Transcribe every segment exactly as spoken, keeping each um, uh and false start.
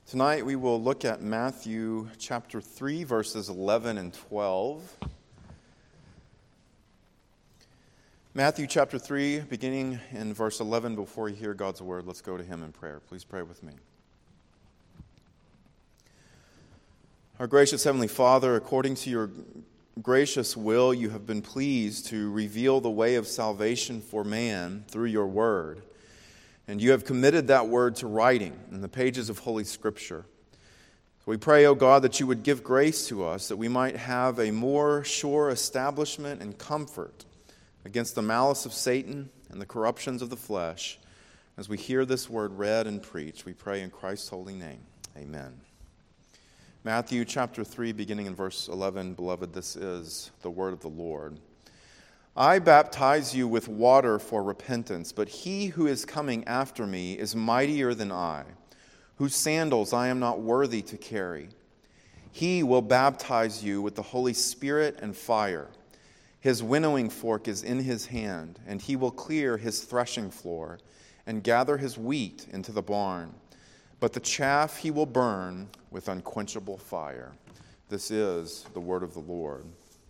Tonight we will look at Matthew chapter three, verses eleven and twelve. Matthew chapter three, beginning in verse eleven. Before you hear God's word, let's go to Him in prayer. Please pray with me. Our gracious Heavenly Father, according to your gracious will, you have been pleased to reveal the way of salvation for man through your word. And you have committed that word to writing in the pages of Holy Scripture. So we pray, O God, that you would give grace to us, that we might have a more sure establishment and comfort against the malice of Satan and the corruptions of the flesh. As we hear this word read and preached, we pray in Christ's holy name. Amen. Matthew chapter three, beginning in verse eleven, beloved, this is the word of the Lord. I baptize you with water for repentance, but he who is coming after me is mightier than I, whose sandals I am not worthy to carry. He will baptize you with the Holy Spirit and fire. His winnowing fork is in his hand, and he will clear his threshing floor and gather his wheat into the barn. But the chaff he will burn with unquenchable fire. This is the word of the Lord.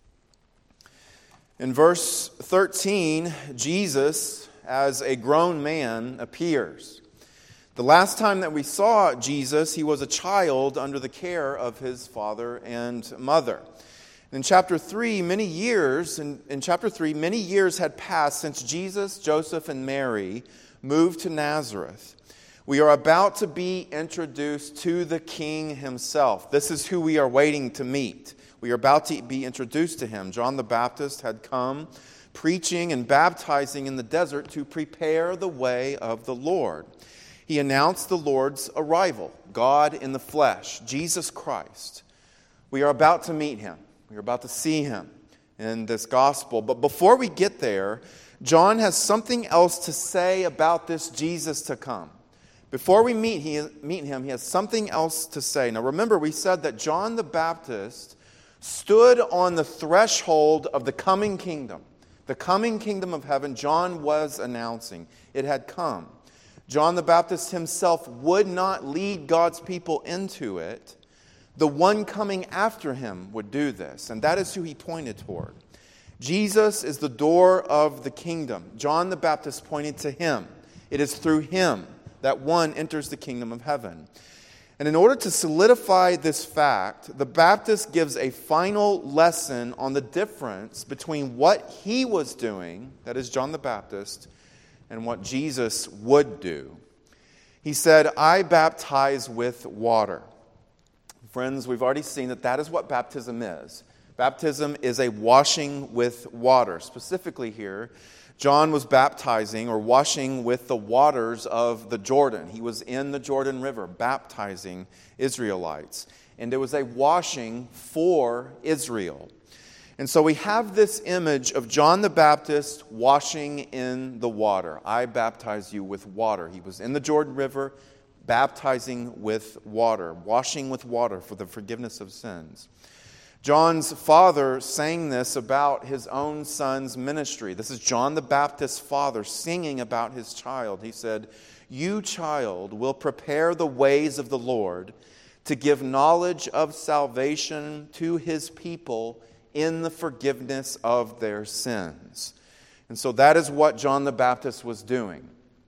In verse thirteen, Jesus, as a grown man, appears. The last time that we saw Jesus, he was a child under the care of his father and mother. In chapter three, many years, in, in chapter three, many years had passed since Jesus, Joseph, and Mary moved to Nazareth. We are about to be introduced to the King himself. This is who we are waiting to meet. We are about to be introduced to him. John the Baptist had come preaching and baptizing in the desert to prepare the way of the Lord. He announced the Lord's arrival, God in the flesh, Jesus Christ. We are about to meet him. We are about to see him in this gospel. But before we get there, John has something else to say about this Jesus to come. Before we meet, he, meet him, he has something else to say. Now remember, we said that John the Baptist stood on the threshold of the coming kingdom. The coming kingdom of heaven, John was announcing. It had come. John the Baptist himself would not lead God's people into it. The one coming after him would do this, and that is who he pointed toward. Jesus is the door of the kingdom. John the Baptist pointed to him. It is through him that one enters the kingdom of heaven. And in order to solidify this fact, the Baptist gives a final lesson on the difference between what he was doing, that is John the Baptist, and what Jesus would do. He said, I baptize with water. Friends, we've already seen that that is what baptism is. Baptism is a washing with water. Specifically here, John was baptizing or washing with the waters of the Jordan. He was in the Jordan River baptizing Israelites. And there was a washing for Israel. And so we have this image of John the Baptist washing in the water. I baptize you with water. He was in the Jordan River baptizing with water, washing with water for the forgiveness of sins. John's father sang this about his own son's ministry. This is John the Baptist's father singing about his child. He said, you, child, will prepare the ways of the Lord to give knowledge of salvation to his people in the forgiveness of their sins. And so that is what John the Baptist was doing.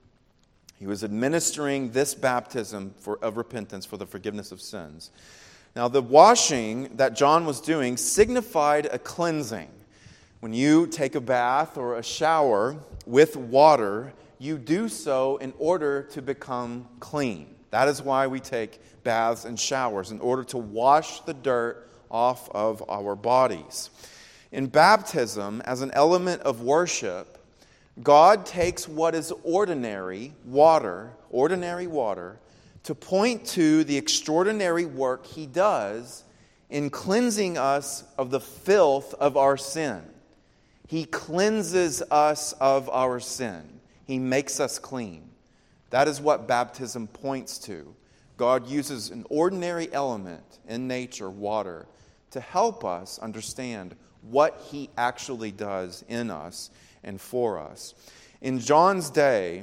He was administering this baptism for, of repentance for the forgiveness of sins. Now, the washing that John was doing signified a cleansing. When you take a bath or a shower with water, you do so in order to become clean. That is why we take baths and showers, in order to wash the dirt off of our bodies. In baptism, as an element of worship, God takes what is ordinary water, ordinary water, to point to the extraordinary work he does in cleansing us of the filth of our sin. He cleanses us of our sin. He makes us clean. That is what baptism points to. God uses an ordinary element in nature, water, to help us understand what he actually does in us and for us. In John's day,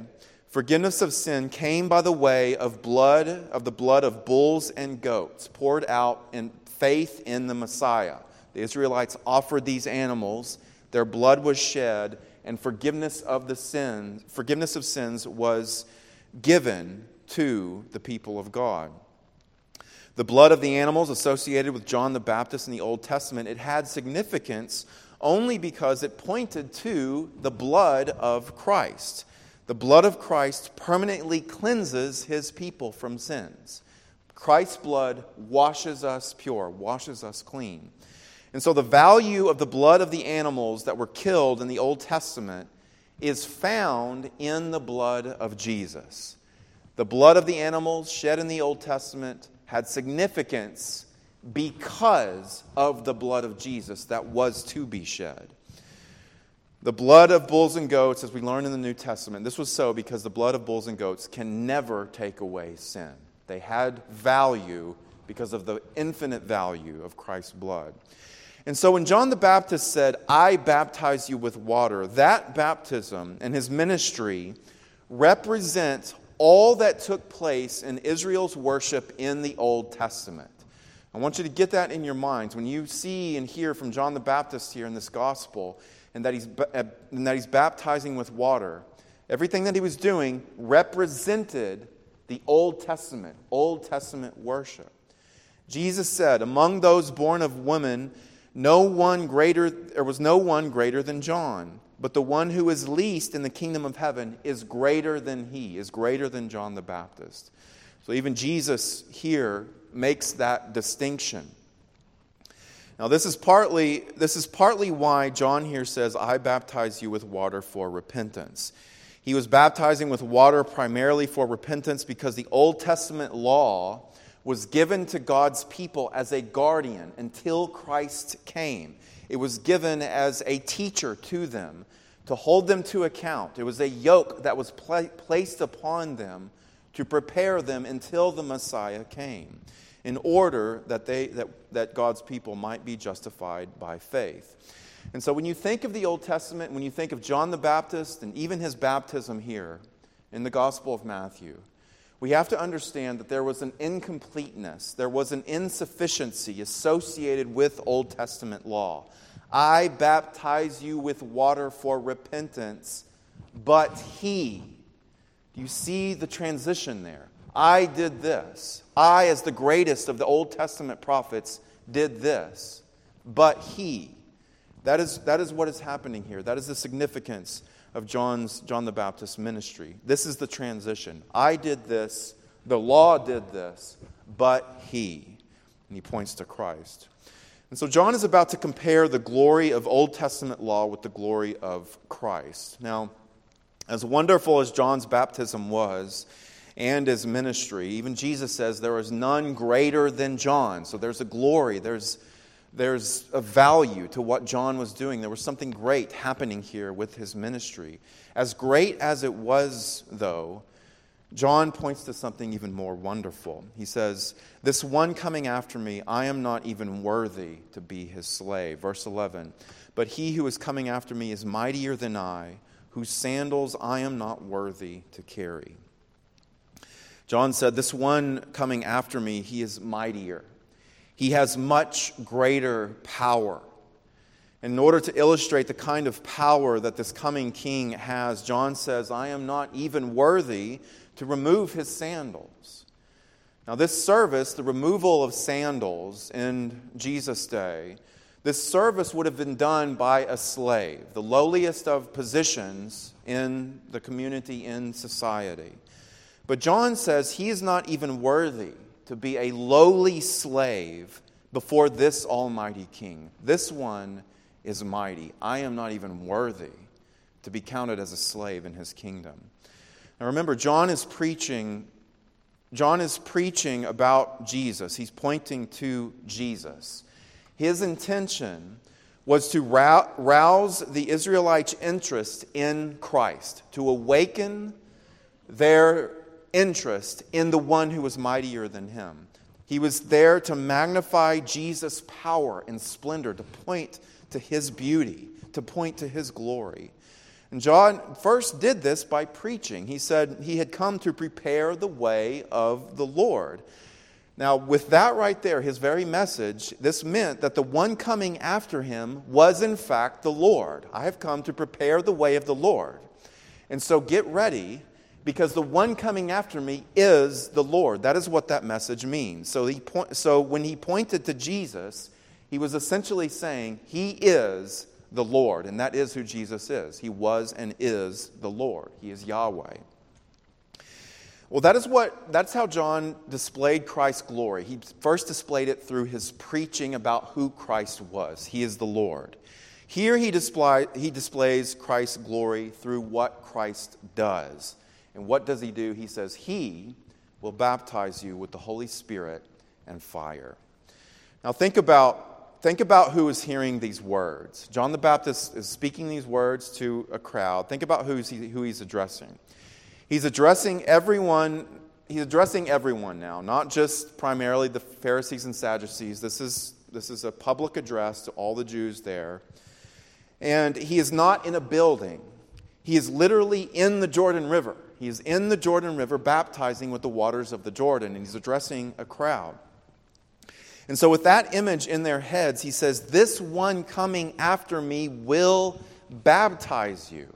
Forgiveness of sin came by the way of blood, of the blood of bulls and goats, poured out in faith in the Messiah. The Israelites offered these animals, their blood was shed, and forgiveness of the sins, forgiveness of sins was given to the people of God. The blood of the animals associated with John the Baptist in the Old Testament, it had significance only because it pointed to the blood of Christ. The blood of Christ permanently cleanses his people from sins. Christ's blood washes us pure, washes us clean. And so the value of the blood of the animals that were killed in the Old Testament is found in the blood of Jesus. The blood of the animals shed in the Old Testament had significance because of the blood of Jesus that was to be shed. The blood of bulls and goats, as we learn in the New Testament, this was so because the blood of bulls and goats can never take away sin. They had value because of the infinite value of Christ's blood. And so when John the Baptist said, "I baptize you with water," that baptism and his ministry represent all that took place in Israel's worship in the Old Testament. I want you to get that in your minds. When you see and hear from John the Baptist here in this gospel, and that he's, and that he's baptizing with water, everything that he was doing represented the Old Testament, Old Testament worship. Jesus said, "Among those born of women, no one greater, there was no one greater than John. But the one who is least in the kingdom of heaven is greater than he, is greater than John the Baptist." So even Jesus here makes that distinction. Now this is partly this is partly why John here says, "I baptize you with water for repentance." He was baptizing with water primarily for repentance because the Old Testament law was given to God's people as a guardian until Christ came. It was given as a teacher to them to hold them to account. It was a yoke that was pla- placed upon them to prepare them until the Messiah came, in order that they that, that God's people might be justified by faith. And so when you think of the Old Testament, when you think of John the Baptist and even his baptism here in the Gospel of Matthew, we have to understand that there was an incompleteness, there was an insufficiency associated with Old Testament law. "I baptize you with water for repentance, but he..." Do you see the transition there? I did this. I, as the greatest of the Old Testament prophets, did this. But he. That is, that is what is happening here. That is the significance of John's, John the Baptist's ministry. This is the transition. I did this. The law did this. But he. And he points to Christ. And so John is about to compare the glory of Old Testament law with the glory of Christ. Now, as wonderful as John's baptism was, and his ministry, even Jesus says there is none greater than John. So there's a glory, there's, there's a value to what John was doing. There was something great happening here with his ministry. As great as it was, though, John points to something even more wonderful. He says, "This one coming after me, I am not even worthy to be his slave." Verse eleven, "But he who is coming after me is mightier than I, whose sandals I am not worthy to carry." John said, this one coming after me, he is mightier. He has much greater power. In order to illustrate the kind of power that this coming king has, John says, "I am not even worthy to remove his sandals." Now this service, the removal of sandals in Jesus' day, this service would have been done by a slave, the lowliest of positions in the community, in society. But John says he is not even worthy to be a lowly slave before this almighty king. This one is mighty. I am not even worthy to be counted as a slave in his kingdom. Now remember, John is preaching, John is preaching about Jesus. He's pointing to Jesus. His intention was to rouse the Israelites' interest in Christ, to awaken their interest in the one who was mightier than him. He was there to magnify Jesus' power and splendor, to point to his beauty, to point to his glory. And John first did this by preaching. He said he had come to prepare the way of the Lord. Now, with that right there, his very message, this meant that the one coming after him was in fact the Lord. I have come to prepare the way of the Lord. And so get ready, because the one coming after me is the Lord. That is what that message means. So, he point, so when he pointed to Jesus, he was essentially saying he is the Lord, and that is who Jesus is. He was and is the Lord. He is Yahweh. Well, that is what that's how John displayed Christ's glory. He first displayed it through his preaching about who Christ was. He is the Lord. Here he display, he displays Christ's glory through what Christ does. And what does he do? He says, he will baptize you with the Holy Spirit and fire. Now think about Think about who is hearing these words. John the Baptist is speaking these words to a crowd. Think about who's he, who he's addressing. He's addressing everyone. He's addressing everyone now, not just primarily the Pharisees and Sadducees. This is, this is a public address to all the Jews there. And he is not in a building. He is literally in the Jordan River. He is in the Jordan River baptizing with the waters of the Jordan, and he's addressing a crowd. And so with that image in their heads, he says, this one coming after me will baptize you,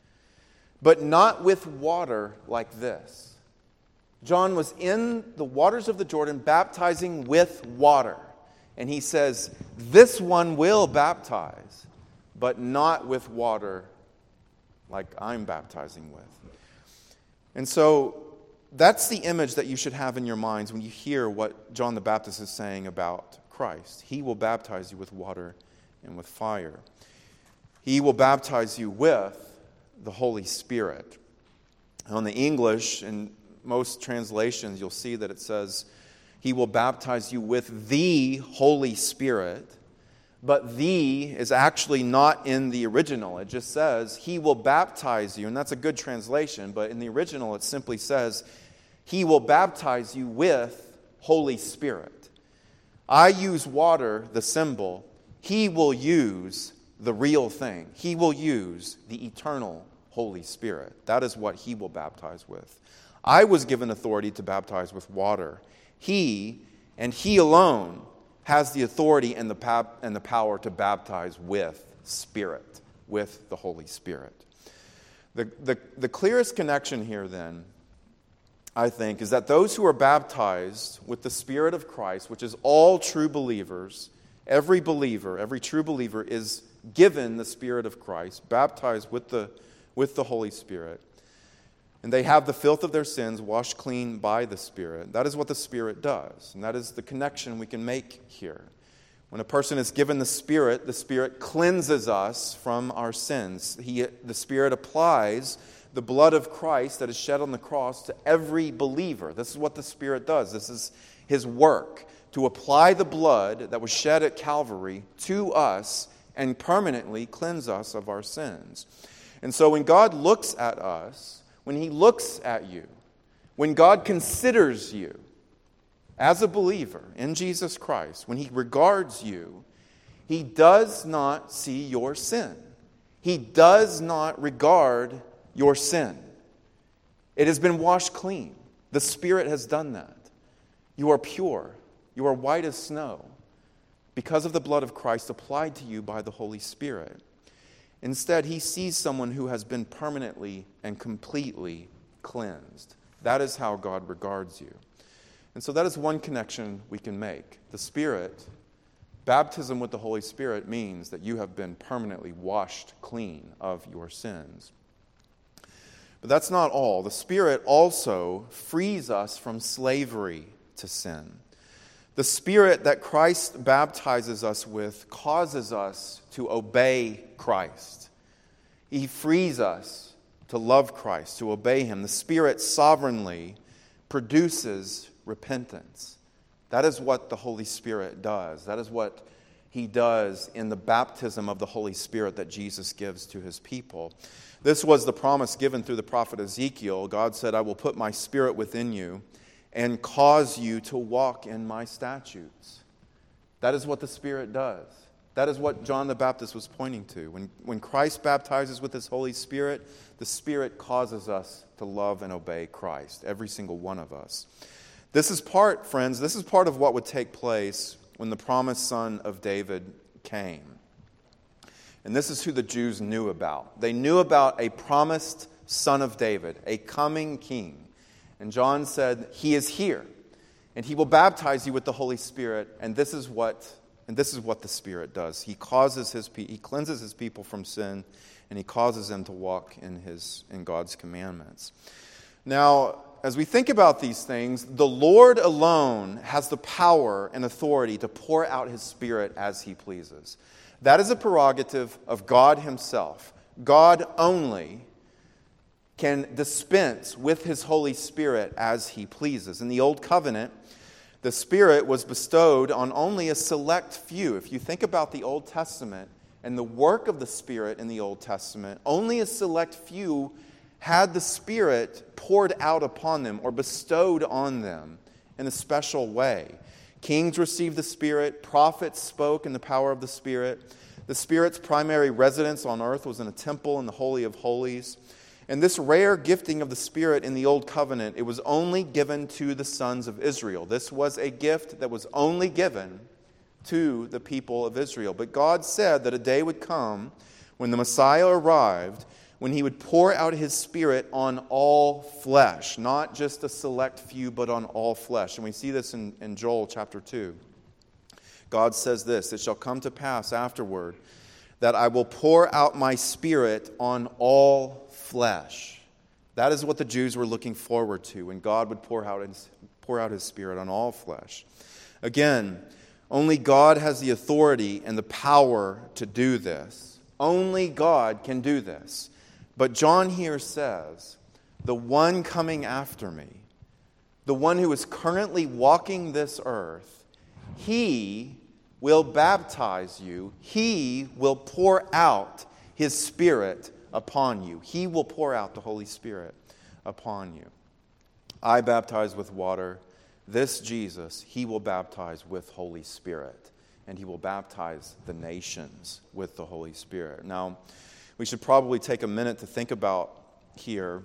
but not with water like this. John was in the waters of the Jordan baptizing with water. And he says, this one will baptize, but not with water like I'm baptizing with. And so that's the image that you should have in your minds when you hear what John the Baptist is saying about Christ. He will baptize you with water and with fire. He will baptize you with the Holy Spirit. On the English, in most translations, you'll see that it says, he will baptize you with the Holy Spirit. But "the" is actually not in the original. It just says, he will baptize you. And that's a good translation. But in the original, it simply says, he will baptize you with Holy Spirit. I use water, the symbol. He will use the real thing. He will use the eternal Holy Spirit. That is what he will baptize with. I was given authority to baptize with water. He, and he alone, has the authority and the, pap- and the power to baptize with Spirit, with the Holy Spirit. The, the, the clearest connection here, then, I think, is that those who are baptized with the Spirit of Christ, which is all true believers, every believer, every true believer is given the Spirit of Christ, baptized with the, with the Holy Spirit. And they have the filth of their sins washed clean by the Spirit. That is what the Spirit does. And that is the connection we can make here. When a person is given the Spirit, the Spirit cleanses us from our sins. He, the Spirit applies the blood of Christ that is shed on the cross to every believer. This is what the Spirit does. This is his work, to apply the blood that was shed at Calvary to us and permanently cleanse us of our sins. And so when God looks at us, when he looks at you, when God considers you as a believer in Jesus Christ, when he regards you, he does not see your sin. He does not regard your sin. It has been washed clean. The Spirit has done that. You are pure. You are white as snow because of the blood of Christ applied to you by the Holy Spirit. Instead, he sees someone who has been permanently and completely cleansed. That is how God regards you. And so that is one connection we can make. The Spirit, baptism with the Holy Spirit means that you have been permanently washed clean of your sins. But that's not all. The Spirit also frees us from slavery to sin. The Spirit that Christ baptizes us with causes us to obey Christ. He frees us to love Christ, to obey him. The Spirit sovereignly produces repentance. That is what the Holy Spirit does. That is what he does in the baptism of the Holy Spirit that Jesus gives to his people. This was the promise given through the prophet Ezekiel. God said, I will put my Spirit within you and cause you to walk in my statutes. That is what the Spirit does. That is what John the Baptist was pointing to. When, when Christ baptizes with his Holy Spirit, the Spirit causes us to love and obey Christ, every single one of us. This is part, friends, this is part of what would take place when the promised son of David came. And this is who the Jews knew about. They knew about a promised son of David, a coming king. And John said, he is here, and he will baptize you with the Holy Spirit, and this is what and this is what the Spirit does. He causes his pe- he cleanses his people from sin, and he causes them to walk in his in God's commandments. Now, as we think about these things, the Lord alone has the power and authority to pour out his Spirit as he pleases. That is a prerogative of God himself. God only can dispense with his Holy Spirit as he pleases. In the Old Covenant, the Spirit was bestowed on only a select few. If you think about the Old Testament and the work of the Spirit in the Old Testament, only a select few had the Spirit poured out upon them or bestowed on them in a special way. Kings received the Spirit, prophets spoke in the power of the Spirit. The Spirit's primary residence on earth was in a temple in the Holy of Holies. And this rare gifting of the Spirit in the Old Covenant, it was only given to the sons of Israel. This was a gift that was only given to the people of Israel. But God said that a day would come when the Messiah arrived, when he would pour out his Spirit on all flesh, not just a select few, but on all flesh. And we see this in, in Joel chapter two. God says this, "It shall come to pass afterward that I will pour out my Spirit on all flesh." That is what the Jews were looking forward to, when God would pour out his, pour out his Spirit on all flesh. Again, only God has the authority and the power to do this. Only God can do this. But John here says, the one coming after me, the one who is currently walking this earth, he will baptize you. He will pour out his Spirit upon you. He will pour out the Holy Spirit upon you. I baptize with water. This Jesus, he will baptize with Holy Spirit. And he will baptize the nations with the Holy Spirit. Now, we should probably take a minute to think about here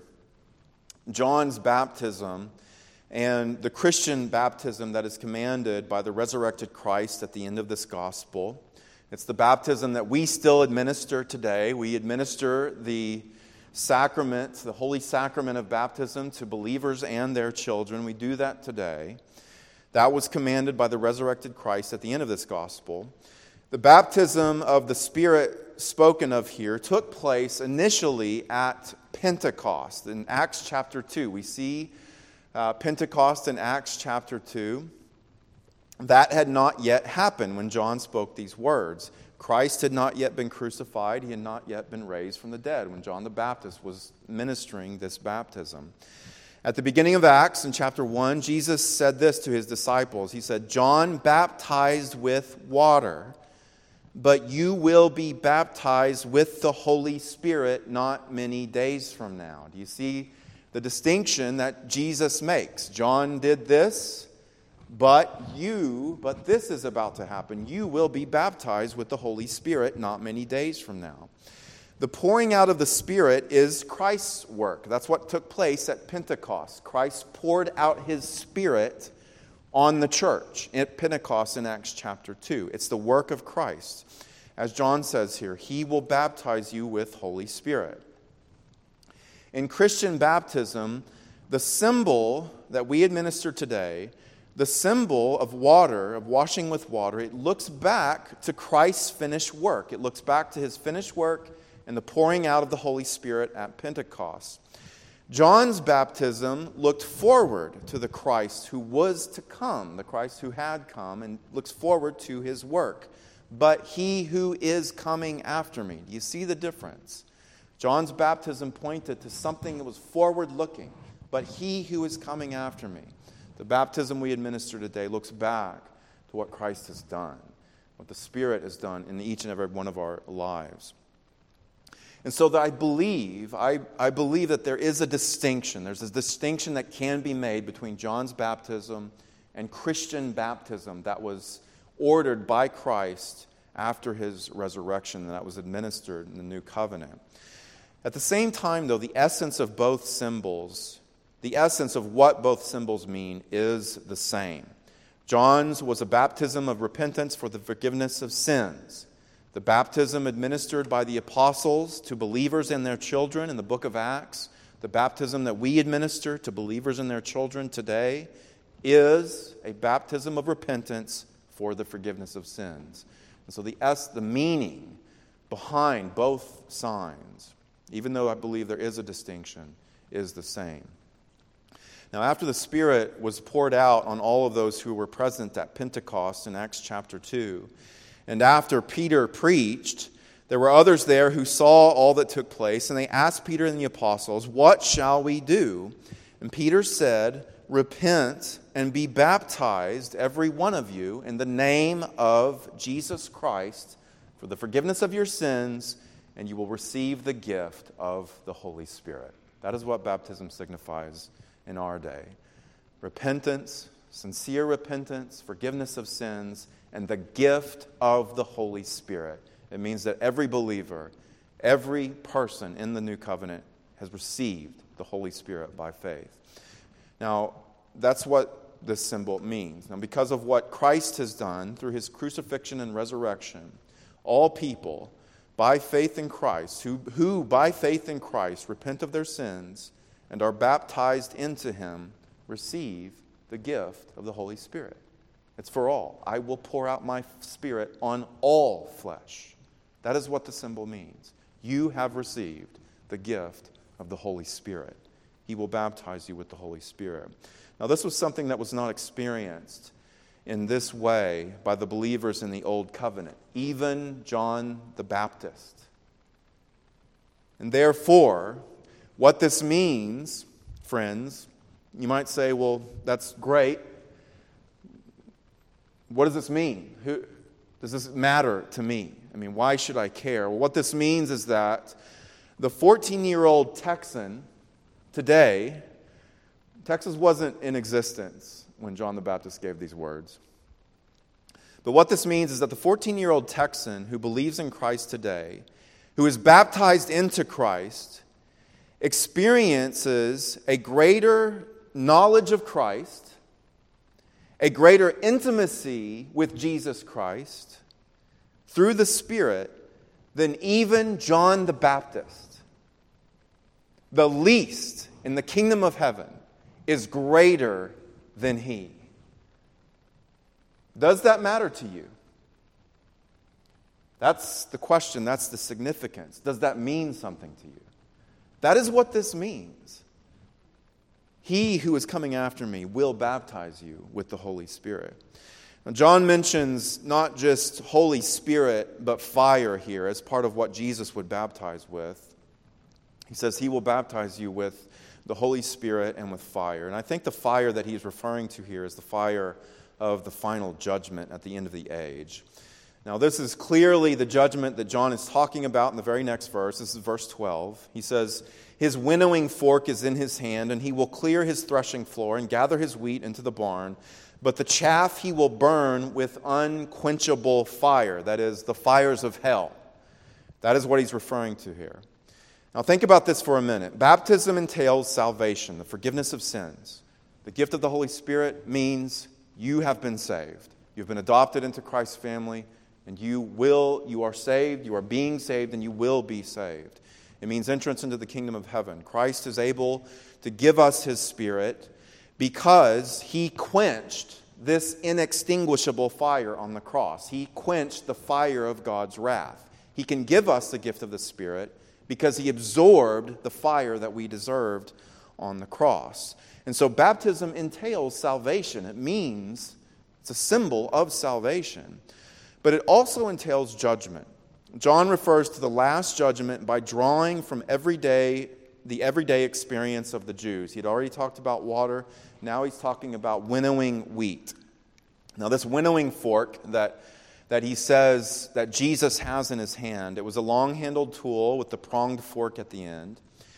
John's baptism and the Christian baptism that is commanded by the resurrected Christ at the end of this gospel. It's the baptism that we still administer today. We administer the sacrament, the holy sacrament of baptism to believers and their children. We do that today. That was commanded by the resurrected Christ at the end of this gospel. The baptism of the Spirit spoken of here took place initially at Pentecost. In Acts chapter two, we see uh, Pentecost in Acts chapter two. That had not yet happened when John spoke these words. Christ had not yet been crucified. He had not yet been raised from the dead when John the Baptist was ministering this baptism. At the beginning of Acts, in chapter one, Jesus said this to his disciples. He said, "John baptized with water, but you will be baptized with the Holy Spirit not many days from now." Do you see the distinction that Jesus makes? John did this, but you, but this is about to happen. You will be baptized with the Holy Spirit not many days from now. The pouring out of the Spirit is Christ's work. That's what took place at Pentecost. Christ poured out his Spirit on the church at Pentecost in Acts chapter two. It's the work of Christ. As John says here, he will baptize you with Holy Spirit. In Christian baptism, the symbol that we administer today, the symbol of water, of washing with water, it looks back to Christ's finished work. It looks back to his finished work and the pouring out of the Holy Spirit at Pentecost. John's baptism looked forward to the Christ who was to come, the Christ who had come, and looks forward to his work. But he who is coming after me. Do you see the difference? John's baptism pointed to something that was forward-looking. But he who is coming after me. The baptism we administer today looks back to what Christ has done, what the Spirit has done in each and every one of our lives. And so that I believe, I, I believe that there is a distinction. There's a distinction that can be made between John's baptism and Christian baptism that was ordered by Christ after his resurrection that was administered in the new covenant. At the same time, though, the essence of both symbols, the essence of what both symbols mean is the same. John's was a baptism of repentance for the forgiveness of sins. The baptism administered by the apostles to believers and their children in the book of Acts, the baptism that we administer to believers and their children today, is a baptism of repentance for the forgiveness of sins. And so the S, the meaning behind both signs, even though I believe there is a distinction, is the same. Now, after the Spirit was poured out on all of those who were present at Pentecost in Acts chapter two, and after Peter preached, there were others there who saw all that took place, and they asked Peter and the apostles, "What shall we do?" And Peter said, "Repent and be baptized, every one of you, in the name of Jesus Christ for the forgiveness of your sins, and you will receive the gift of the Holy Spirit." That is what baptism signifies in our day. Repentance, sincere repentance, forgiveness of sins, and the gift of the Holy Spirit. It means that every believer, every person in the new covenant has received the Holy Spirit by faith. Now, that's what this symbol means. Now, because of what Christ has done through his crucifixion and resurrection, all people, by faith in Christ, who, who by faith in Christ repent of their sins and are baptized into him, receive the gift of the Holy Spirit. It's for all. I will pour out my Spirit on all flesh. That is what the symbol means. You have received the gift of the Holy Spirit. He will baptize you with the Holy Spirit. Now, this was something that was not experienced in this way by the believers in the Old Covenant, even John the Baptist. And therefore, what this means, friends, you might say, well, that's great. What does this mean? Who, does this matter to me? I mean, why should I care? Well, what this means is that the fourteen-year-old Texan today, Texas wasn't in existence when John the Baptist gave these words. But what this means is that the fourteen-year-old Texan who believes in Christ today, who is baptized into Christ, experiences a greater knowledge of Christ, a greater intimacy with Jesus Christ through the Spirit than even John the Baptist. The least in the kingdom of heaven is greater than he. Does that matter to you? That's the question. That's the significance. Does that mean something to you? That is what this means. He who is coming after me will baptize you with the Holy Spirit. Now, John mentions not just Holy Spirit, but fire here as part of what Jesus would baptize with. He says he will baptize you with the Holy Spirit and with fire. And I think the fire that he's referring to here is the fire of the final judgment at the end of the age. Now, this is clearly the judgment that John is talking about in the very next verse. This is verse twelve. He says, "His winnowing fork is in his hand, and he will clear his threshing floor and gather his wheat into the barn. But the chaff he will burn with unquenchable fire." That is, the fires of hell. That is what he's referring to here. Now, think about this for a minute. Baptism entails salvation, the forgiveness of sins. The gift of the Holy Spirit means you have been saved. You've been adopted into Christ's family. And you will, you are saved, you are being saved, and you will be saved. It means entrance into the kingdom of heaven. Christ is able to give us his Spirit because he quenched this inextinguishable fire on the cross. He quenched the fire of God's wrath. He can give us the gift of the Spirit because he absorbed the fire that we deserved on the cross. And so baptism entails salvation. It means, it's a symbol of salvation. But it also entails judgment. John refers to the last judgment by drawing from everyday, the everyday experience of the Jews. He'd already talked about water. Now he's talking about winnowing wheat. Now this winnowing fork that, that he says that Jesus has in his hand, it was a long-handled tool with the pronged fork at the end.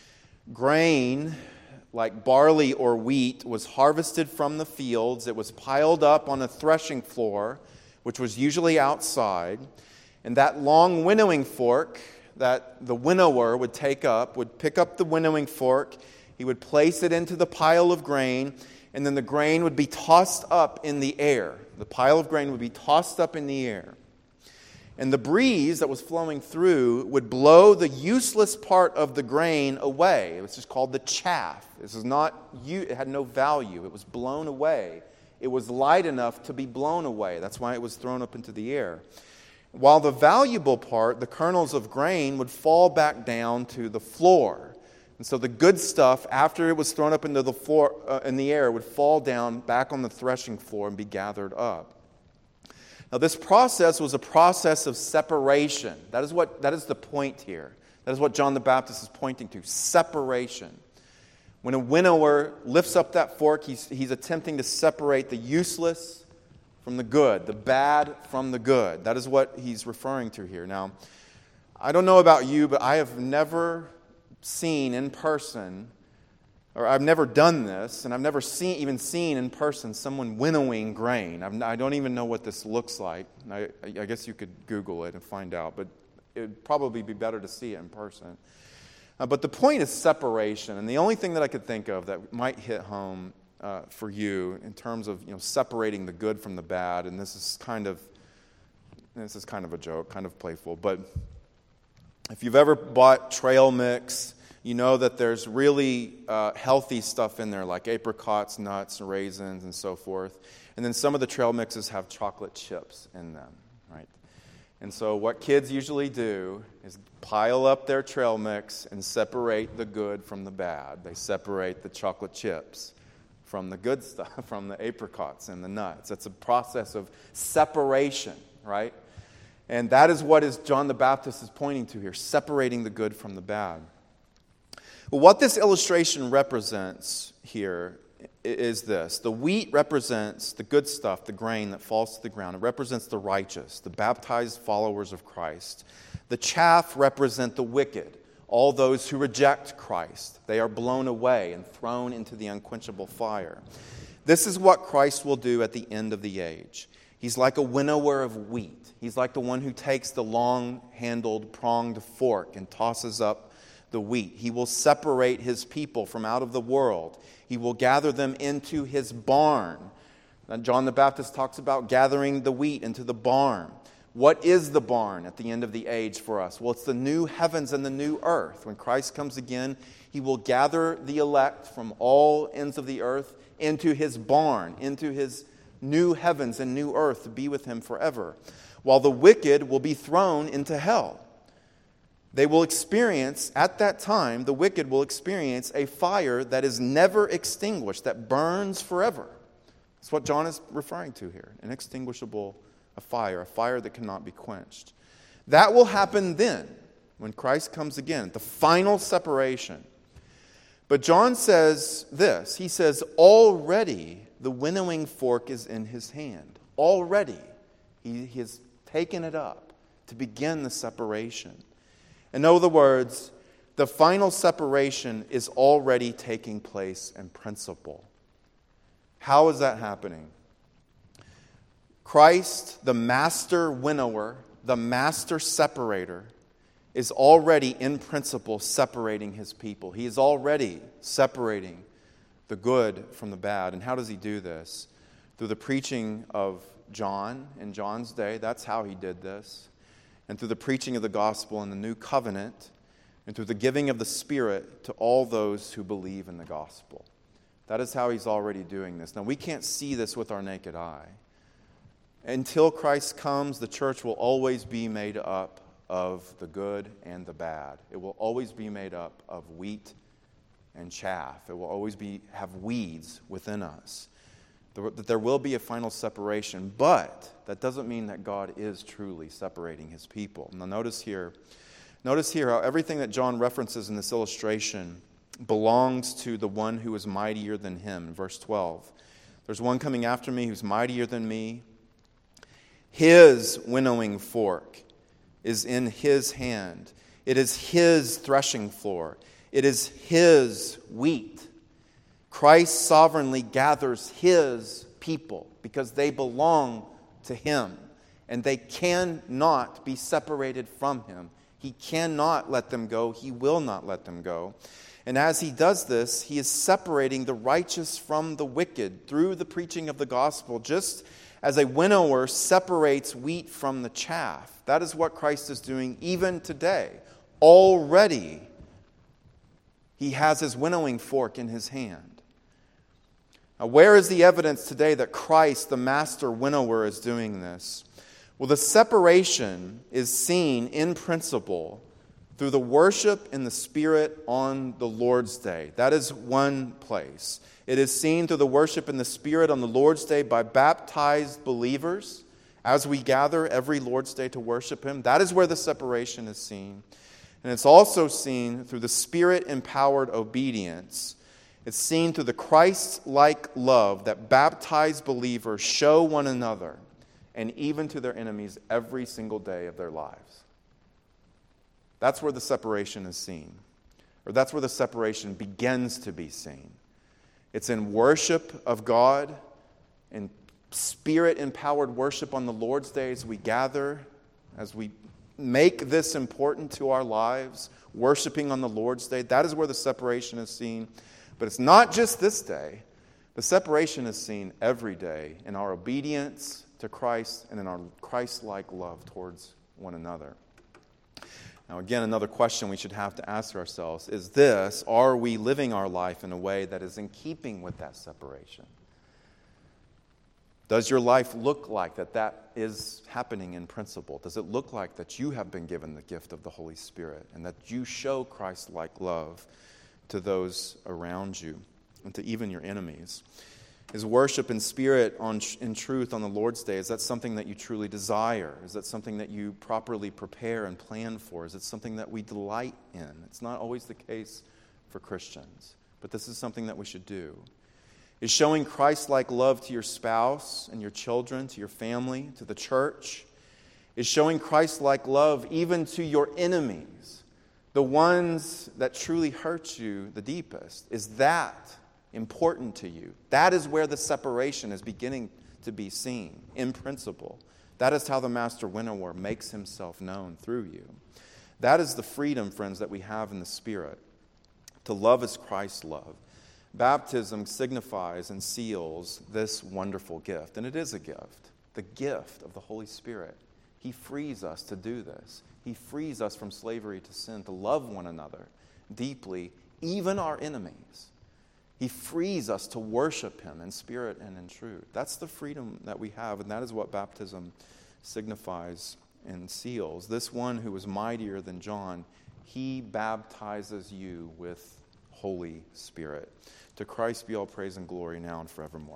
Grain, like barley or wheat, was harvested from the fields. It was piled up on a threshing floor, which was usually outside, And that long winnowing fork that the winnower would take up, would pick up the winnowing fork, he would place it into the pile of grain, and then the grain would be tossed up in the air. The pile of grain would be tossed up in the air. And the breeze that was flowing through would blow the useless part of the grain away. It was just called the chaff. This is not, it had no value. It was blown away. It was light enough to be blown away. That's why it was thrown up into the air. While the valuable part, the kernels of grain, would fall back down to the floor. And so the good stuff, after it was thrown up into the floor, uh, in the air, would fall down back on the threshing floor and be gathered up. Now, this process was a process of separation. That is what that is the point here. That is what John the Baptist is pointing to, separation. When a winnower lifts up that fork, he's, he's attempting to separate the useless from the good, the bad from the good. That is what he's referring to here. Now, I don't know about you, but I have never seen in person, or I've never done this, and I've never seen, even seen in person someone winnowing grain. I've, I don't even know what this looks like. I, I guess you could Google it and find out, but it would probably be better to see it in person. Uh, but the point is separation, and the only thing that I could think of that might hit home uh, for you in terms of you know separating the good from the bad, and this is kind of this is kind of a joke, kind of playful, but if you've ever bought trail mix, you know that there's really uh, healthy stuff in there, like apricots, nuts, raisins, and so forth. And then some of the trail mixes have chocolate chips in them, right? And so what kids usually do is pile up their trail mix and separate the good from the bad. They separate the chocolate chips from the good stuff, from the apricots and the nuts. It's a process of separation, right? And that is what is John the Baptist is pointing to here, separating the good from the bad. Well, what this illustration represents here is this. The wheat represents the good stuff, the grain that falls to the ground. It represents the righteous, the baptized followers of Christ. The chaff represent the wicked, all those who reject Christ. They are blown away and thrown into the unquenchable fire. This is what Christ will do at the end of the age. He's like a winnower of wheat. He's like the one who takes the long-handled, pronged fork and tosses up the wheat. He will separate his people from out of the world. He will gather them into his barn. Now, John the Baptist talks about gathering the wheat into the barn. What is the barn at the end of the age for us? Well, it's the new heavens and the new earth. When Christ comes again, he will gather the elect from all ends of the earth into his barn, into his new heavens and new earth to be with him forever, while the wicked will be thrown into hell. They will experience, at that time, the wicked will experience a fire that is never extinguished, that burns forever. That's what John is referring to here, an inextinguishable a fire, a fire that cannot be quenched. That will happen then, when Christ comes again, the final separation. But John says this, he says, already the winnowing fork is in his hand. Already he, he has taken it up to begin the separation. In other words, the final separation is already taking place in principle. How is that happening? Christ, the master winnower, the master separator, is already in principle separating his people. He is already separating the good from the bad. And how does he do this? Through the preaching of John in John's day. That's how he did this. And through the preaching of the gospel in the new covenant, and through the giving of the Spirit to all those who believe in the gospel. That is how he's already doing this. Now, we can't see this with our naked eye. Until Christ comes, the church will always be made up of the good and the bad. It will always be made up of wheat and chaff. It will always be have weeds within us. That there will be a final separation, but that doesn't mean that God is truly separating his people. Now notice here, notice here how everything that John references in this illustration belongs to the one who is mightier than him. In verse twelve, there's one coming after me who's mightier than me. His winnowing fork is in his hand. It is his threshing floor. It is his wheat. Christ sovereignly gathers his people because they belong to him. and they cannot be separated from him. He cannot let them go. He will not let them go. And as he does this, he is separating the righteous from the wicked through the preaching of the gospel, just as a winnower separates wheat from the chaff. That is what Christ is doing even today. Already, he has his winnowing fork in his hand. Now, where is the evidence today that Christ, the master winnower, is doing this? Well, the separation is seen in principle through the worship in the Spirit on the Lord's Day. That is one place. It is seen through the worship in the Spirit on the Lord's Day by baptized believers as we gather every Lord's Day to worship him. That is where the separation is seen. And it's also seen through the Spirit-empowered obedience. It's seen through the Christ-like love that baptized believers show one another and even to their enemies every single day of their lives. That's where the separation is seen. Or that's where the separation begins to be seen. It's in worship of God, in Spirit-empowered worship on the Lord's Day as we gather, as we make this important to our lives, worshiping on the Lord's Day. That is where the separation is seen. But it's not just this day. The separation is seen every day in our obedience to Christ and in our Christ-like love towards one another. Now, again, another question we should have to ask ourselves is this: are we living our life in a way that is in keeping with that separation? Does your life look like that that is happening in principle? Does it look like that you have been given the gift of the Holy Spirit and that you show Christ-like love to those around you and to even your enemies? Is worship in spirit, on, in truth on the Lord's Day, is that something that you truly desire? Is that something that you properly prepare and plan for? Is it something that we delight in? It's not always the case for Christians, but this is something that we should do. Is showing Christ-like love to your spouse and your children, to your family, to the church? Is showing Christ-like love even to your enemies, the ones that truly hurt you the deepest? Is that important to you? That is where the separation is beginning to be seen in principle. That is how the master winnower makes himself known through you. That is the freedom, friends, that we have in the Spirit, to love as Christ loved. Baptism signifies and seals this wonderful gift, and it is a gift, the gift of the Holy Spirit. He frees us to do this. He frees us from slavery to sin, to love one another deeply, even our enemies. He frees us to worship him in spirit and in truth. That's the freedom that we have, and that is what baptism signifies and seals. This one who was mightier than John, he baptizes you with Holy Spirit. To Christ be all praise and glory now and forevermore.